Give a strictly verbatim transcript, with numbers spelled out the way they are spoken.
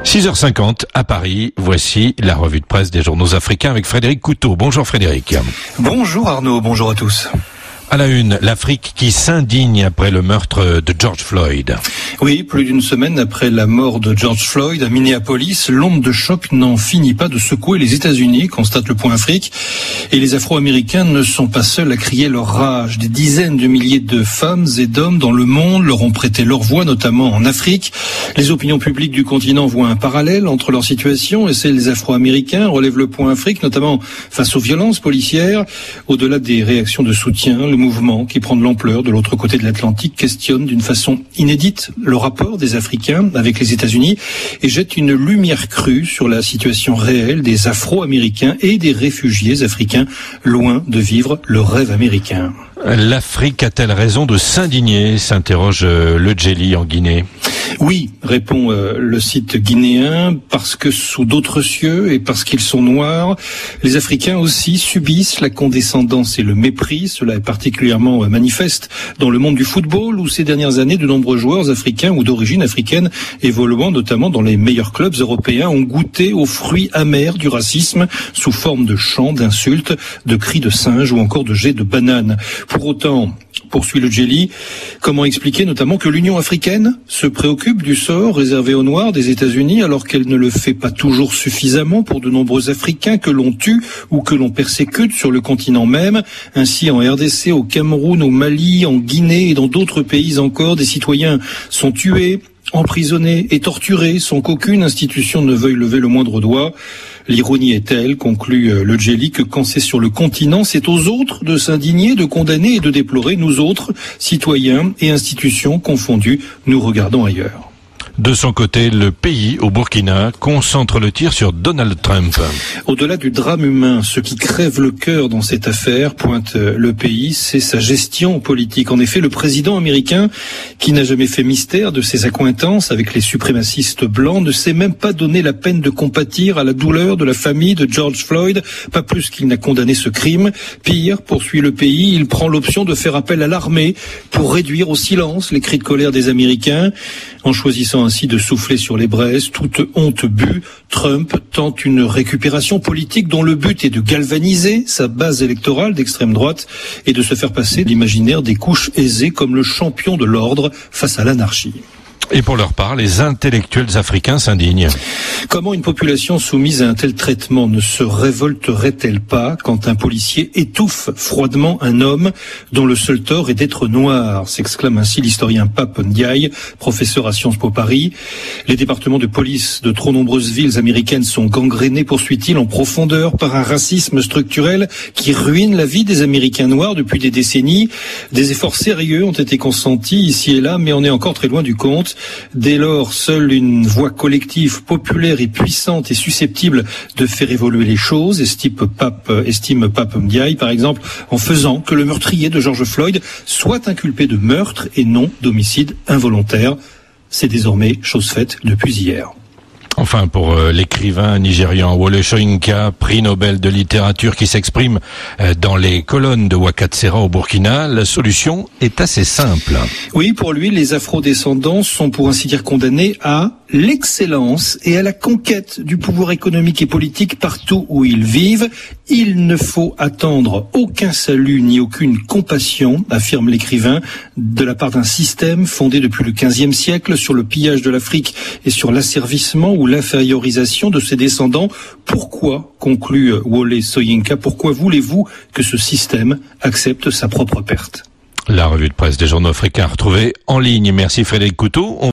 six heures cinquante à Paris, voici la revue de presse des journaux africains avec Frédéric Couteau. Bonjour Frédéric. Bonjour Arnaud, bonjour à tous. À la une, l'Afrique qui s'indigne après le meurtre de George Floyd. Oui, plus d'une semaine après la mort de George Floyd à Minneapolis, l'onde de choc n'en finit pas de secouer les États-Unis, constate le Point Afrique. Et les Afro-Américains ne sont pas seuls à crier leur rage. Des dizaines de milliers de femmes et d'hommes dans le monde leur ont prêté leur voix, notamment en Afrique. Les opinions publiques du continent voient un parallèle entre leur situation et celle des Afro-Américains, relève le Point Afrique, notamment face aux violences policières. Au-delà des réactions de soutien, le mouvement qui prend de l'ampleur de l'autre côté de l'Atlantique questionne d'une façon inédite le rapport des Africains avec les États-Unis et jette une lumière crue sur la situation réelle des Afro-Américains et des réfugiés africains loin de vivre le rêve américain. L'Afrique a-t-elle raison de s'indigner, s'interroge le Djeli en Guinée. Oui, répond euh, le site guinéen, parce que sous d'autres cieux et parce qu'ils sont noirs, les Africains aussi subissent la condescendance et le mépris. Cela est particulièrement euh, manifeste dans le monde du football, où ces dernières années, de nombreux joueurs africains ou d'origine africaine, évoluant notamment dans les meilleurs clubs européens, ont goûté aux fruits amers du racisme sous forme de chants, d'insultes, de cris de singes ou encore de jets de bananes. Pour autant, poursuit le Djeli, comment expliquer notamment que l'Union africaine se préoccupe du sort réservé aux Noirs des États-Unis alors qu'elle ne le fait pas toujours suffisamment pour de nombreux Africains que l'on tue ou que l'on persécute sur le continent même. Ainsi, en R D C, au Cameroun, au Mali, en Guinée et dans d'autres pays encore, des citoyens sont tués, emprisonnés et torturés sans qu'aucune institution ne veuille lever le moindre doigt. L'ironie est telle, conclut le Djeli, que quand c'est sur le continent, c'est aux autres de s'indigner, de condamner et de déplorer. Nous autres, citoyens et institutions confondus, nous regardons ailleurs. De son côté, le pays, au Burkina, concentre le tir sur Donald Trump. Au-delà du drame humain, ce qui crève le cœur dans cette affaire, pointe le pays, c'est sa gestion politique. En effet, le président américain, qui n'a jamais fait mystère de ses accointances avec les suprémacistes blancs, ne s'est même pas donné la peine de compatir à la douleur de la famille de George Floyd, pas plus qu'il n'a condamné ce crime. Pire, poursuit le pays, il prend l'option de faire appel à l'armée pour réduire au silence les cris de colère des Américains. En choisissant ainsi de souffler sur les braises, toute honte bue, Trump tente une récupération politique dont le but est de galvaniser sa base électorale d'extrême droite et de se faire passer l'imaginaire des couches aisées comme le champion de l'ordre face à l'anarchie. Et pour leur part, les intellectuels africains s'indignent. Comment une population soumise à un tel traitement ne se révolterait-elle pas quand un policier étouffe froidement un homme dont le seul tort est d'être noir, s'exclame ainsi l'historien Pape Ndiaye, professeur à Sciences Po Paris. Les départements de police de trop nombreuses villes américaines sont gangrénés, poursuit-il, en profondeur par un racisme structurel qui ruine la vie des Américains noirs depuis des décennies. Des efforts sérieux ont été consentis ici et là, mais on est encore très loin du compte. Dès lors, seule une voix collective, populaire et puissante est susceptible de faire évoluer les choses, estime Pape, estime Pape Ndiaye, par exemple, en faisant que le meurtrier de George Floyd soit inculpé de meurtre et non d'homicide involontaire. C'est désormais chose faite depuis hier. Enfin, pour euh, l'écrivain nigérian Wole Soyinka, prix Nobel de littérature qui s'exprime euh, dans les colonnes de Wakatsera au Burkina, la solution est assez simple. Oui, pour lui, les afrodescendants sont pour ainsi dire condamnés à l'excellence et à la conquête du pouvoir économique et politique partout où ils vivent. Il ne faut attendre aucun salut ni aucune compassion, affirme l'écrivain, de la part d'un système fondé depuis le quinzième siècle sur le pillage de l'Afrique et sur l'asservissement ou l'infériorisation de ses descendants. Pourquoi, conclut Wole Soyinka, pourquoi voulez-vous que ce système accepte sa propre perte ? La revue de presse des journaux africains retrouvée en ligne. Merci Frédéric Couteau.